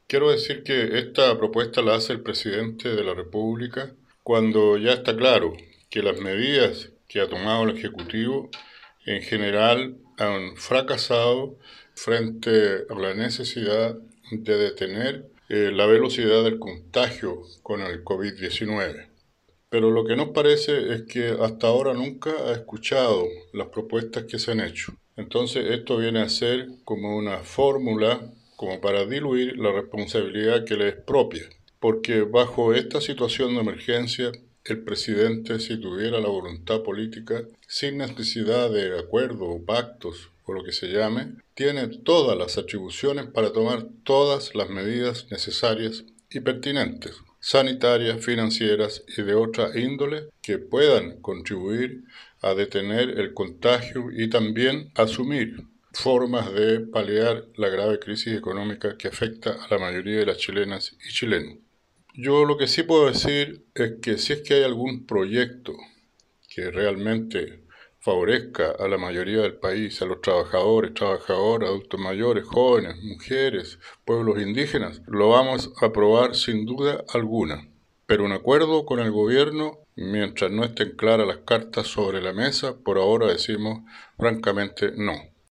Quiero decir que esta propuesta la hace el presidente de la República cuando ya está claro que las medidas que ha tomado el Ejecutivo en general han fracasado frente a la necesidad de detener la velocidad del contagio con el COVID-19. Pero lo que nos parece es que hasta ahora nunca ha escuchado las propuestas que se han hecho. Entonces esto viene a ser como una fórmula como para diluir la responsabilidad que le es propia. Porque bajo esta situación de emergencia, el presidente, si tuviera la voluntad política, sin necesidad de acuerdos o pactos o lo que se llame, tiene todas las atribuciones para tomar todas las medidas necesarias y pertinentes, sanitarias, financieras y de otra índole, que puedan contribuir a detener el contagio y también asumir formas de paliar la grave crisis económica que afecta a la mayoría de las chilenas y chilenos. Yo lo que sí puedo decir es que si es que hay algún proyecto que realmente favorezca a la mayoría del país, a los trabajadores, trabajadoras, adultos mayores, jóvenes, mujeres, pueblos indígenas, lo vamos a aprobar sin duda alguna. Pero un acuerdo con el gobierno, mientras no estén claras las cartas sobre la mesa, por ahora decimos francamente no.